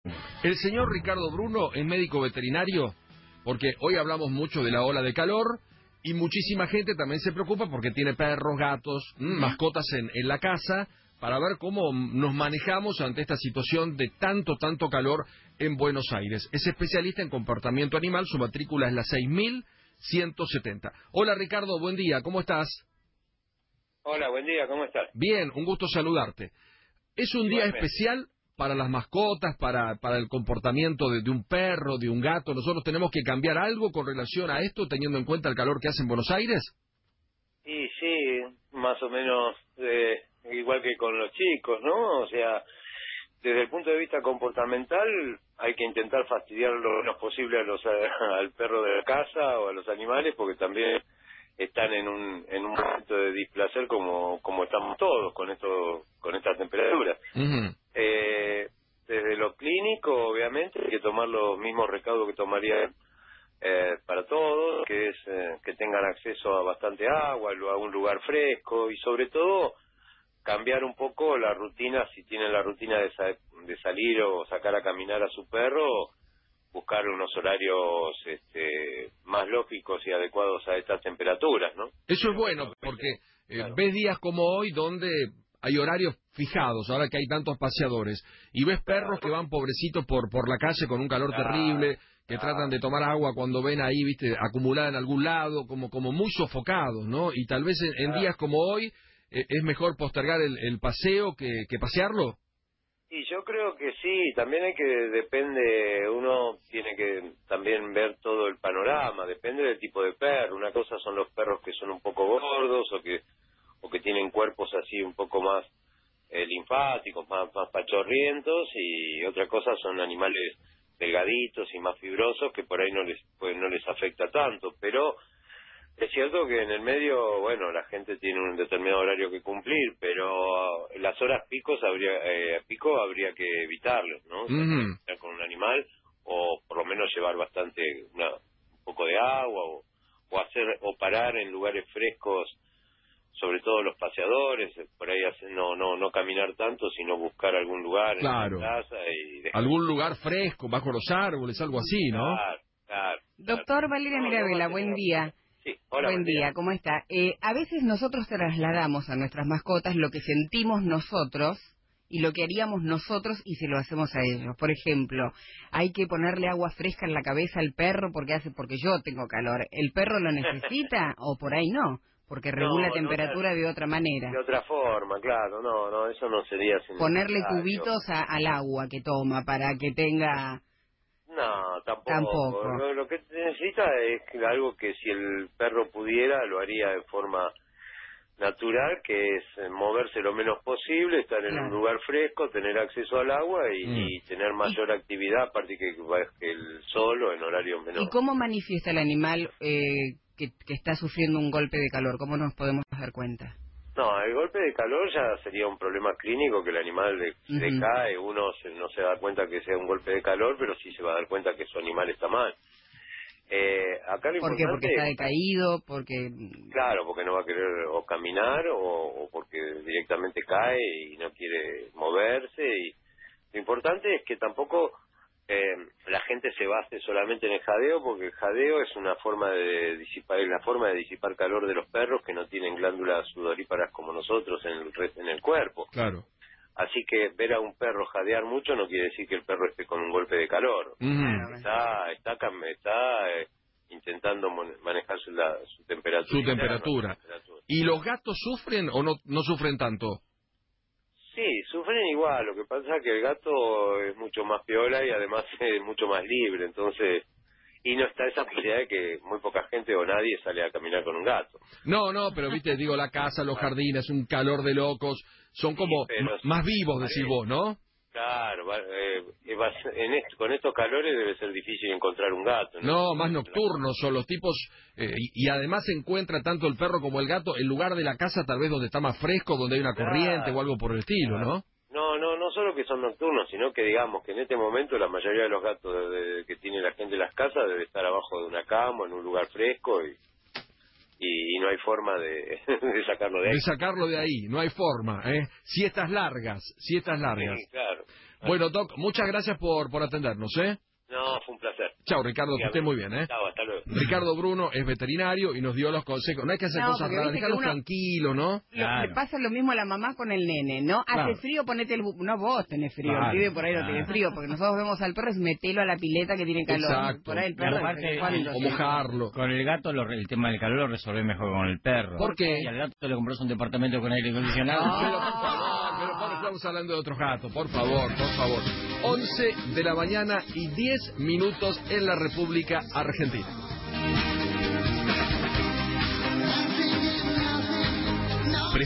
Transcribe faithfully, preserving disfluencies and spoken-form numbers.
El señor Ricardo Bruno es médico veterinario porque hoy hablamos mucho de la ola de calor y muchísima gente también se preocupa porque tiene perros, gatos, uh-huh. mascotas en, en la casa para ver cómo nos manejamos ante esta situación de tanto, tanto calor en Buenos Aires. Es especialista en comportamiento animal, su matrícula es la seis mil ciento setenta. Hola Ricardo, buen día, ¿cómo estás? Hola, buen día, ¿cómo estás? Bien, un gusto saludarte. Es un día Igualmente. especial para las mascotas, para, para el comportamiento de, de un perro, de un gato. ¿Nosotros tenemos que cambiar algo con relación a esto, teniendo en cuenta el calor que hace en Buenos Aires? Y sí, más o menos eh, igual que con los chicos, ¿no? O sea, desde el punto de vista comportamental hay que intentar fastidiar lo menos posible a los, a, al perro de la casa o a los animales, porque también están en un en un momento de displacer como como estamos todos con esto con estas temperaturas. Uh-huh. Eh, desde lo clínico, obviamente, hay que tomar los mismos recaudos que tomaría eh, para todos, que es eh, que tengan acceso a bastante agua, a un lugar fresco y sobre todo cambiar un poco la rutina, si tienen la rutina de, sa de salir o sacar a caminar a su perro, buscar unos horarios este, más lógicos y adecuados a estas temperaturas, ¿no? Eso es bueno, porque eh, claro. ves días como hoy donde hay horarios fijados, ahora que hay tantos paseadores, y ves perros Claro. que van pobrecitos por por la calle con un calor Claro, terrible, que claro. tratan de tomar agua cuando ven ahí, viste, acumulada en algún lado, como como muy sofocados, ¿no? Y tal vez en, en Claro. días como hoy eh, es mejor postergar el, el paseo que, que pasearlo. Y yo creo que sí, también hay que, depende, uno tiene que también ver todo el panorama, depende del tipo de perro. Una cosa son los perros que son un poco gordos o que o que tienen cuerpos así un poco más eh, linfáticos, más, más pachorrientos, y otra cosa son animales delgaditos y más fibrosos que por ahí no les pues no les afecta tanto, pero es cierto que en el medio, bueno, la gente tiene un determinado horario que cumplir, pero en las horas picos habría, eh, pico habría que evitarlos, ¿no? O sea, Uh-huh. estar con un animal o por lo menos llevar bastante, una, un poco de agua o, o hacer o parar en lugares frescos, sobre todo los paseadores, por ahí hacer, no no no caminar tanto, sino buscar algún lugar Claro. en la plaza y dejar... Algún lugar fresco, bajo los árboles, algo así, ¿no? Claro, claro, claro. Doctor Valeria No, no Mirabella, mantener- buen día. Sí, hola, Buen día, ¿cómo está? Eh, a veces nosotros trasladamos a nuestras mascotas lo que sentimos nosotros y lo que haríamos nosotros y se lo hacemos a ellos. Por ejemplo, hay que ponerle agua fresca en la cabeza al perro porque hace porque yo tengo calor. ¿El perro lo necesita o por ahí no? Porque regula No, no, temperatura de otra manera. de otra forma, claro, no, no, eso no sería sin Ponerle necesario. tubitos a- al agua que toma para que tenga... No, tampoco. Tampoco. Lo, lo que necesita es que algo que si el perro pudiera lo haría de forma natural, que es eh, moverse lo menos posible, estar en Claro. un lugar fresco, tener acceso al agua y, Mm. y tener mayor actividad, aparte que, que el sol o en horarios ¿Y menores. cómo manifiesta el animal eh, que, que está sufriendo un golpe de calor? ¿Cómo nos podemos dar cuenta? No, el golpe de calor ya sería un problema clínico, que el animal le, Ujú. le cae, uno se- no se da cuenta que sea un golpe de calor, pero sí se va a dar cuenta que su animal está mal. Eh, acá lo ¿Por qué? Porque importante está es, decaído, porque... claro, porque no va a querer o caminar o, o porque directamente cae y no quiere moverse. Y lo importante es que tampoco eh, la gente se base solamente en el jadeo, porque el jadeo es una forma de disipar, es la forma de disipar calor de los perros que no tienen glándulas sudoríparas como nosotros en el re- en el cuerpo. Claro. Así que ver a un perro jadear mucho no quiere decir que el perro esté con un golpe de calor. Uh-huh. Está está cam- está eh, intentando mon- manejar su, la, su temperatura. Su interna, temperatura. su temperatura. ¿Y los gatos sufren o no, no sufren tanto? Sí, sufren igual. Lo que pasa es que el gato es mucho más piola y además es mucho más libre. Entonces, y no está esa posibilidad de que muy poca gente o nadie sale a caminar con un gato. No, no, pero viste, digo, la casa, los jardines, un calor de locos, son como pero m- más vivos, sí, decís vos, ¿no? Claro, va- eh, eh, va a ser- en est- con estos calores debe ser difícil encontrar un gato. No, más nocturnos son los tipos, eh, y, y además se encuentra tanto el perro como el gato en lugar de la casa tal vez donde está más fresco, donde hay una Claro, corriente o algo por el estilo, claro. ¿no? No, no, no solo que son nocturnos, sino que digamos que en este momento la mayoría de los gatos de- de- que tiene la gente en las casas debe estar abajo de una cama, en un lugar fresco, y, y, y no hay forma de, de sacarlo de ahí. De sacarlo de ahí, no hay forma, ¿eh? Siestas largas, siestas largas. Sí, claro. Bueno, Doc, muchas gracias por, por atendernos, ¿eh? No, fue un placer. Chao, Ricardo, que esté muy bien, ¿eh? Chao, hasta luego. Ricardo Bruno es veterinario y nos dio los consejos. No hay que hacer No, cosas porque raras, viste que dejarlos uno- tranquilos, ¿no? Le- Claro. Le pasa lo mismo a la mamá con el nene, ¿no? Claro. Hace frío, ponete el... bu- No, vos tenés frío, Claro, el pibe por ahí no claro. tiene frío, porque nosotros vemos al perro y metelo a la pileta que tiene calor. Exacto. Por ahí el Y perro... aparte, ¿desde cuándo? O mojarlo. Con el gato lo re- el tema del calor lo resolvé mejor que con el perro. ¿Por qué? Y al gato le compras un departamento con aire acondicionado. Pero por favor, pero por- estamos hablando de otros gatos, por favor, por favor. once de la mañana y diez minutos en la República Argentina.